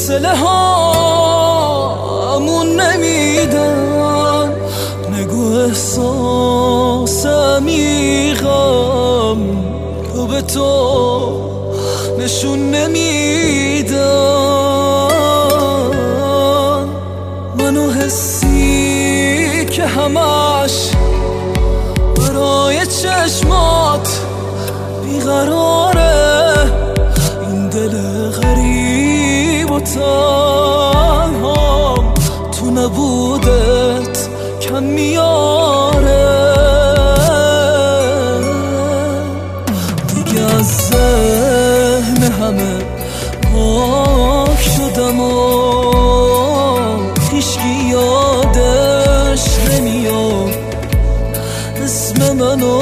حوصله هامون نمیدن، نگو احساس عمیقم رو به تو نشون نمیدن. منو حسی که همش برای چشمات بیقراره، این دل غریب و تنهام تو نبودت کم میاره. دیگه از ذهن همه پاک شدم و هیچکی یادش نمیاد اسم منو.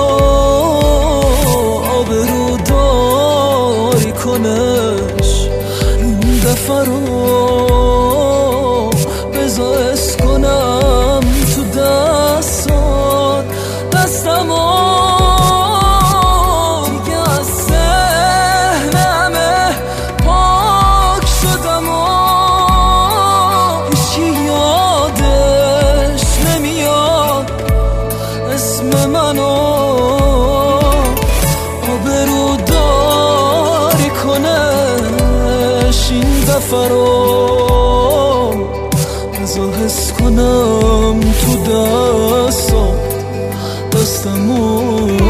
آبرو داری کنش این دفعه رو بذار حس کنم تو دستات دستمو. دیگه از ذهنمه پاک شدم و هیچی یادش نمیاد اسم منو. آبرو داری کنش این دفعه رو بذار حس کنم تو دستمو.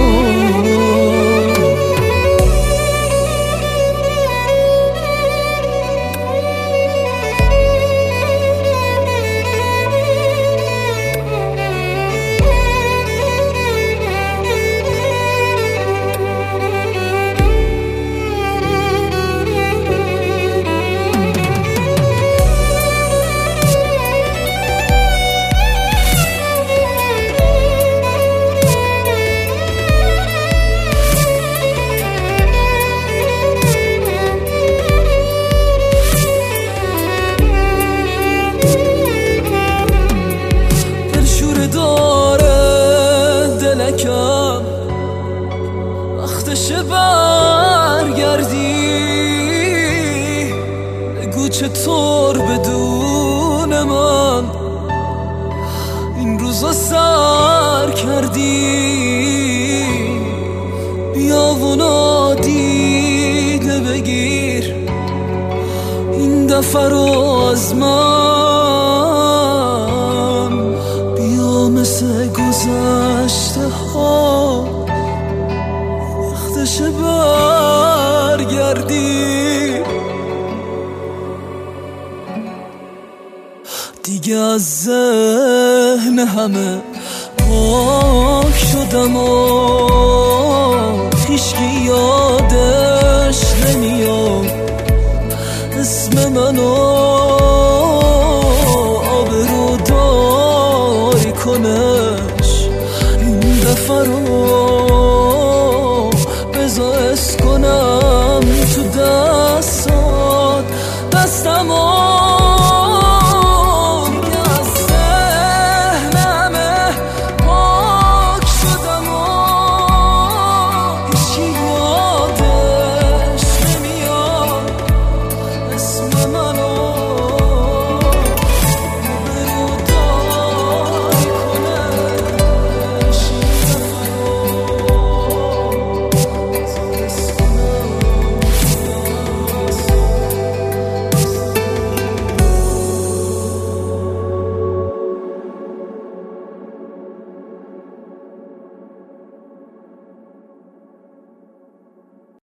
وقتشه برگردی، بگو چطور بدون من این روزا سر کردی. بیا و نادیده بگیر این دفعه رو از من. بیا مثل گذشته ها وقتشه برگردی. دیگه از ذهن همه پاک شدم و هیچکی یادش نمیاد اسم منو. آبرو داری کنش این دفعه رو بذار حس کنم تو دستمو.